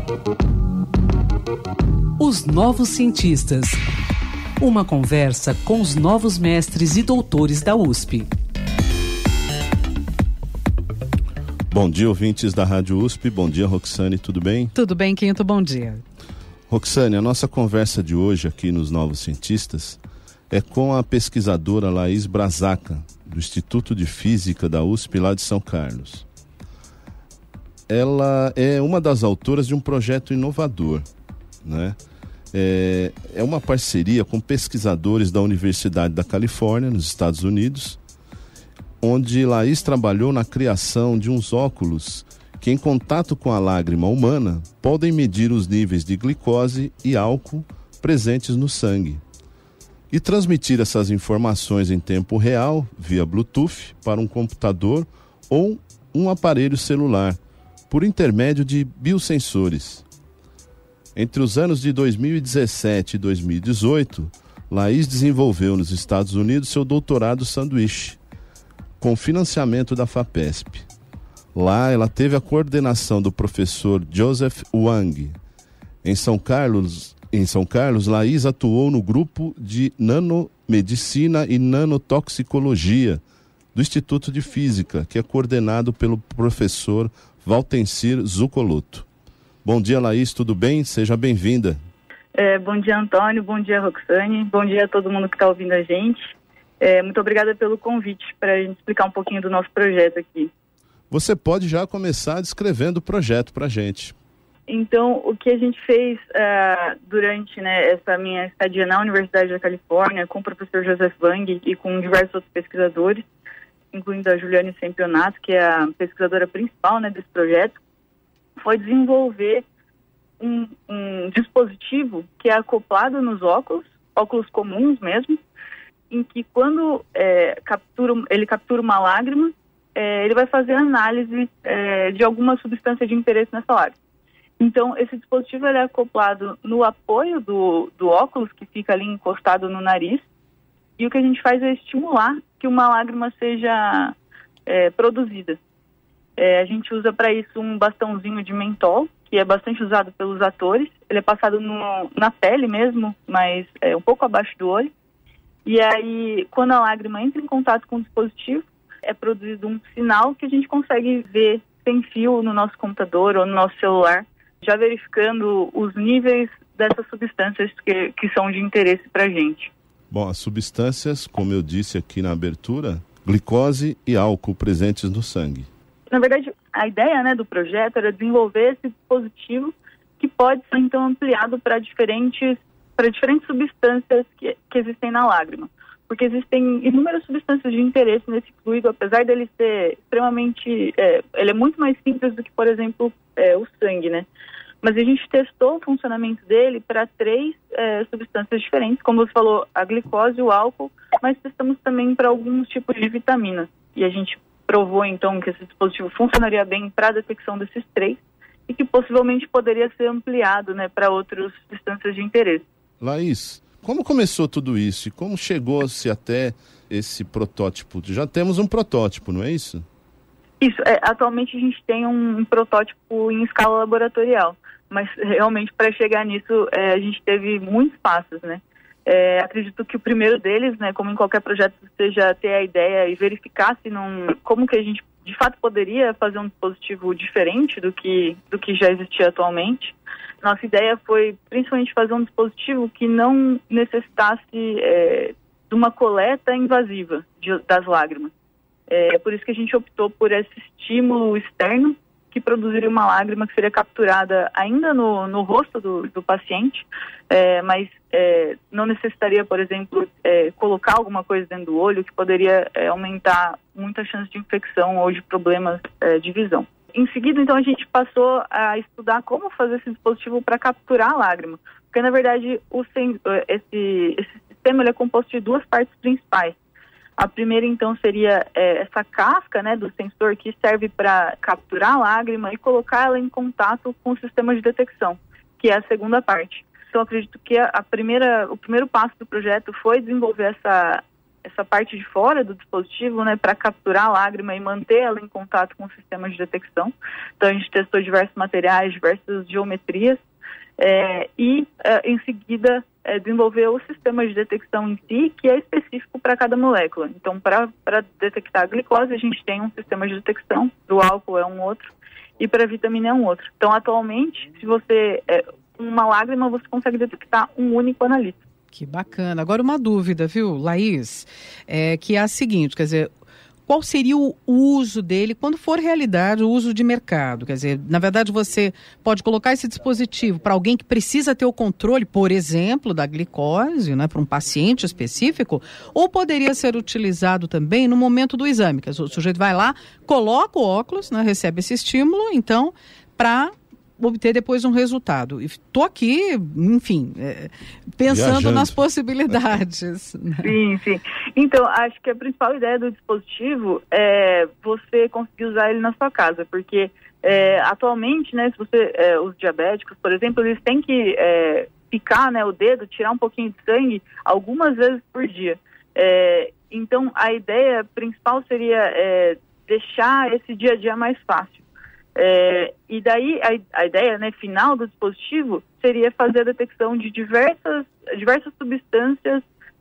Os Novos Cientistas. Uma conversa com os novos mestres e doutores da USP. Bom dia, ouvintes da Rádio USP. Bom dia, Roxane, tudo bem? Tudo bem, Quinto, bom dia. Roxane, a nossa conversa de hoje aqui nos Novos Cientistas é com a pesquisadora Laís Brazaca, do Instituto de Física da USP lá de São Carlos. Ela é uma das autoras de um projeto inovador, né? É uma parceria com pesquisadores da Universidade da Califórnia, nos Estados Unidos, onde Laís trabalhou na criação de uns óculos que, em contato com a lágrima humana, podem medir os níveis de glicose e álcool presentes no sangue e transmitir essas informações em tempo real, via Bluetooth, para um computador ou um aparelho celular, por intermédio de biosensores. Entre os anos de 2017 e 2018, Laís desenvolveu nos Estados Unidos seu doutorado sanduíche, com financiamento da FAPESP. Lá ela teve a coordenação do professor Joseph Wang. Em São Carlos, Laís atuou no grupo de nanomedicina e nanotoxicologia do Instituto de Física, que é coordenado pelo professor Valtencir Zuccolotto. Bom dia, Laís, tudo bem? Seja bem-vinda. Bom dia, Antônio, bom dia, Roxane, bom dia a todo mundo que está ouvindo a gente. Muito obrigada pelo convite para a gente explicar um pouquinho do nosso projeto aqui. Você pode já começar descrevendo o projeto para a gente. Então, o que a gente fez durante essa minha estadia na Universidade da Califórnia, com o professor Joseph Wang e com diversos outros pesquisadores, incluindo a Juliane Sempionato, que é a pesquisadora principal desse projeto, foi desenvolver um dispositivo que é acoplado nos óculos comuns mesmo, em que quando ele captura uma lágrima, ele vai fazer análise de alguma substância de interesse nessa lágrima. Então, esse dispositivo ele é acoplado no apoio do óculos, que fica ali encostado no nariz, e o que a gente faz é estimular que uma lágrima seja produzida. A gente usa para isso um bastãozinho de mentol, que é bastante usado pelos atores. Ele é passado na pele mesmo, mas um pouco abaixo do olho. E aí, quando a lágrima entra em contato com o dispositivo, é produzido um sinal que a gente consegue ver sem fio no nosso computador ou no nosso celular, já verificando os níveis dessas substâncias que são de interesse para a gente. Bom, as substâncias, como eu disse aqui na abertura, glicose e álcool presentes no sangue. Na verdade, a ideia do projeto era desenvolver esse dispositivo que pode ser, então, ampliado para diferentes substâncias que existem na lágrima. Porque existem inúmeras substâncias de interesse nesse fluido, apesar dele ser extremamente... ele é muito mais simples do que, por exemplo, o sangue, né? Mas a gente testou o funcionamento dele para 3 substâncias diferentes, como você falou, a glicose e o álcool, mas testamos também para alguns tipos de vitamina. E a gente provou, então, que esse dispositivo funcionaria bem para a detecção desses 3 e que possivelmente poderia ser ampliado para outras substâncias de interesse. Laís, como começou tudo isso e como chegou-se até esse protótipo? Já temos um protótipo, não é isso? Isso, atualmente a gente tem um protótipo em escala laboratorial, mas realmente para chegar nisso a gente teve muitos passos, né? Acredito que o primeiro deles, como em qualquer projeto, seja ter a ideia e verificar como que a gente de fato poderia fazer um dispositivo diferente do que já existia atualmente. Nossa ideia foi principalmente fazer um dispositivo que não necessitasse de uma coleta invasiva das lágrimas. Por isso que a gente optou por esse estímulo externo que produziria uma lágrima que seria capturada ainda no rosto do paciente, mas não necessitaria, por exemplo, colocar alguma coisa dentro do olho, que poderia aumentar muito a chance de infecção ou de problemas de visão. Em seguida, então, a gente passou a estudar como fazer esse dispositivo para capturar a lágrima, porque, na verdade, esse sistema ele é composto de 2 partes principais. A primeira, então, seria essa casca do sensor que serve para capturar a lágrima e colocar ela em contato com o sistema de detecção, que é a segunda parte. Então, acredito que o primeiro passo do projeto foi desenvolver essa parte de fora do dispositivo, né, para capturar a lágrima e manter ela em contato com o sistema de detecção. Então a gente testou diversos materiais, diversas geometrias, em seguida desenvolveu o sistema de detecção em si, que é específico para cada molécula. Então, para detectar a glicose, a gente tem um sistema de detecção, do álcool é um outro, e para a vitamina é um outro. Então, atualmente, se você uma lágrima, você consegue detectar um único analítico. Que bacana. Agora uma dúvida, viu, Laís, que é a seguinte, quer dizer, qual seria o uso dele quando for realidade o uso de mercado? Quer dizer, na verdade você pode colocar esse dispositivo para alguém que precisa ter o controle, por exemplo, da glicose, né, para um paciente específico, ou poderia ser utilizado também no momento do exame, que o sujeito vai lá, coloca o óculos, né, recebe esse estímulo, então, para obter depois um resultado. Estou aqui, enfim, pensando viajando nas possibilidades. Né? Sim. Então, acho que a principal ideia do dispositivo é você conseguir usar ele na sua casa, porque atualmente, né, se você, os diabéticos, por exemplo, eles têm que picar, né, o dedo, tirar um pouquinho de sangue algumas vezes por dia. Então, a ideia principal seria deixar esse dia a dia mais fácil. E daí a ideia, né, final do dispositivo seria fazer a detecção de diversas substâncias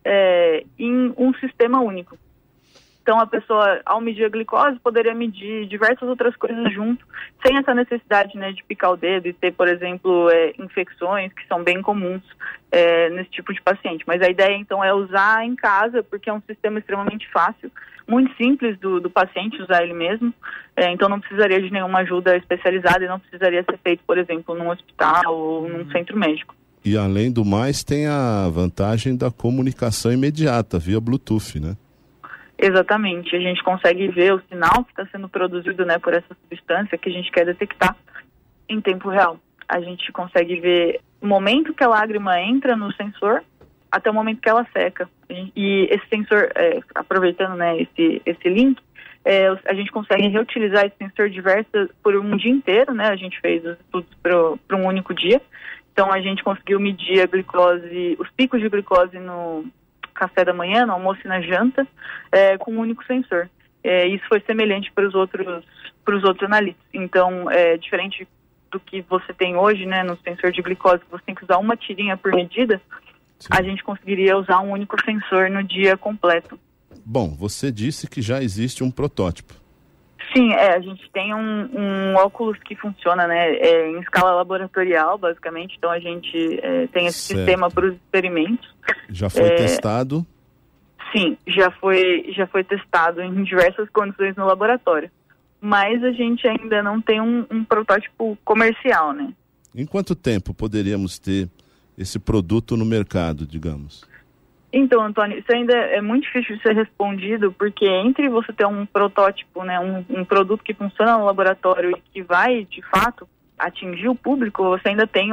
em um sistema único. Então a pessoa, ao medir a glicose, poderia medir diversas outras coisas junto, sem essa necessidade, né, de picar o dedo e ter, por exemplo, infecções que são bem comuns nesse tipo de paciente. Mas a ideia, então, é usar em casa, porque é um sistema extremamente fácil, muito simples do paciente usar ele mesmo, então não precisaria de nenhuma ajuda especializada e não precisaria ser feito, por exemplo, num hospital ou num centro médico. E além do mais, tem a vantagem da comunicação imediata via Bluetooth, né? Exatamente, a gente consegue ver o sinal que está sendo produzido, né, por essa substância que a gente quer detectar em tempo real. A gente consegue ver o momento que a lágrima entra no sensor até o momento que ela seca. E esse sensor, aproveitando, né, esse link, a gente consegue reutilizar esse sensor por um dia inteiro, né? A gente fez os estudos para um único dia. Então a gente conseguiu medir a glicose, os picos de glicose no café da manhã, no almoço e na janta, com um único sensor. Isso foi semelhante para os outros analíticos. Então, diferente do que você tem hoje, né, no sensor de glicose, que você tem que usar uma tirinha por medida, sim, a gente conseguiria usar um único sensor no dia completo. Bom, você disse que já existe um protótipo. Sim, a gente tem um óculos que funciona, né, em escala laboratorial, basicamente. Então a gente tem esse sistema para os experimentos. Já foi testado? Sim, já foi testado em diversas condições no laboratório. Mas a gente ainda não tem um protótipo comercial, né? Em quanto tempo poderíamos ter esse produto no mercado, digamos? Então, Antônio, isso ainda é muito difícil de ser respondido, porque entre você ter um protótipo, né, um produto que funciona no laboratório e que vai, de fato, atingir o público, você ainda tem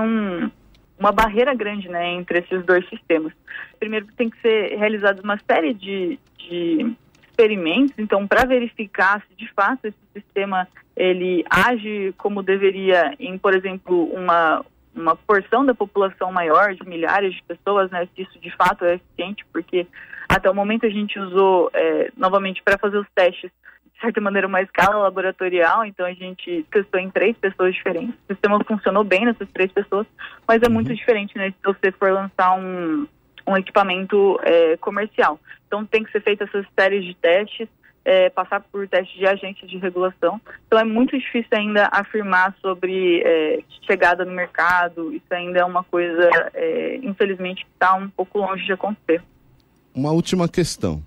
uma barreira grande, né, entre esses dois sistemas. Primeiro, tem que ser realizada uma série de experimentos, então, para verificar se, de fato, esse sistema ele age como deveria em, por exemplo, uma porção da população maior, de milhares de pessoas, né, se isso de fato é eficiente, porque até o momento a gente usou, novamente, para fazer os testes, de certa maneira, uma escala laboratorial, então a gente testou em 3 pessoas diferentes. O sistema funcionou bem nessas 3 pessoas, mas é muito diferente, né, se você for lançar um equipamento comercial. Então tem que ser feitas essas séries de testes, passar por testes de agências de regulação. Então é muito difícil ainda afirmar sobre chegada no mercado. Isso ainda é uma coisa, infelizmente, que está um pouco longe de acontecer. Uma última questão.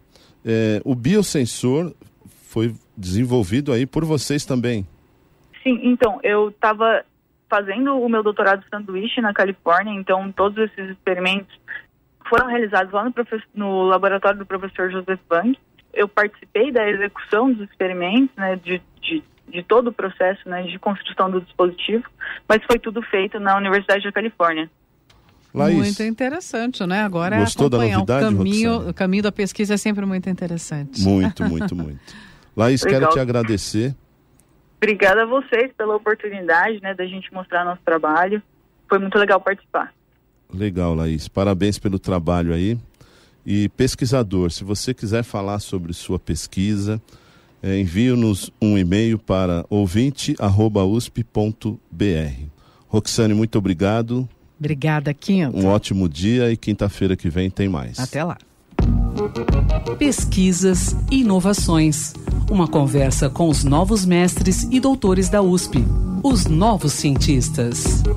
O biosensor foi desenvolvido aí por vocês também? Sim, então, eu estava fazendo o meu doutorado sanduíche na Califórnia, então todos esses experimentos foram realizados lá no laboratório do professor Joseph Bang. Eu participei da execução dos experimentos, né, de todo o processo, né, de construção do dispositivo, mas foi tudo feito na Universidade da Califórnia. Laís, muito interessante, né? Agora gostou acompanhar da novidade, o caminho da pesquisa é sempre muito interessante. Muito. Laís, legal. Quero te agradecer. Obrigada a vocês pela oportunidade, né, da gente mostrar nosso trabalho. Foi muito legal participar. Legal, Laís. Parabéns pelo trabalho aí. E pesquisador, se você quiser falar sobre sua pesquisa, envie-nos um e-mail para ouvinte@usp.br. Roxane, muito obrigado. Obrigada, Quinta. Um ótimo dia e quinta-feira que vem tem mais. Até lá. Pesquisas e inovações. Uma conversa com os novos mestres e doutores da USP. Os novos cientistas.